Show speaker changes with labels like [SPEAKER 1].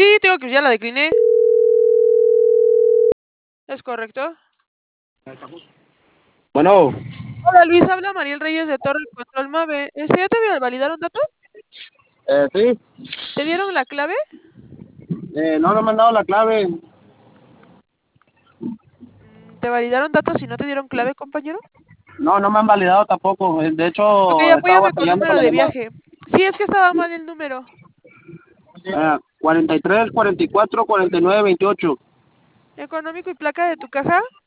[SPEAKER 1] Sí, tengo que ya la decliné. ¿Es correcto?
[SPEAKER 2] Bueno,
[SPEAKER 1] Hola Luis, habla Mariel Reyes de Torre Control Mave. ¿Ya te validaron datos?
[SPEAKER 2] sí,
[SPEAKER 1] ¿Te dieron la clave?
[SPEAKER 2] no me han dado la clave.
[SPEAKER 1] ¿Te validaron datos y no te dieron clave, compañero?
[SPEAKER 2] No me han validado tampoco. De
[SPEAKER 1] Ok,
[SPEAKER 2] hecho, estaba
[SPEAKER 1] apóyame con
[SPEAKER 2] batallando con
[SPEAKER 1] número
[SPEAKER 2] la
[SPEAKER 1] de
[SPEAKER 2] llamada.
[SPEAKER 1] viaje. Sí, es que estaba mal el número.
[SPEAKER 2] 43, 44, 49, 28.
[SPEAKER 1] Económico y placa de tu caja.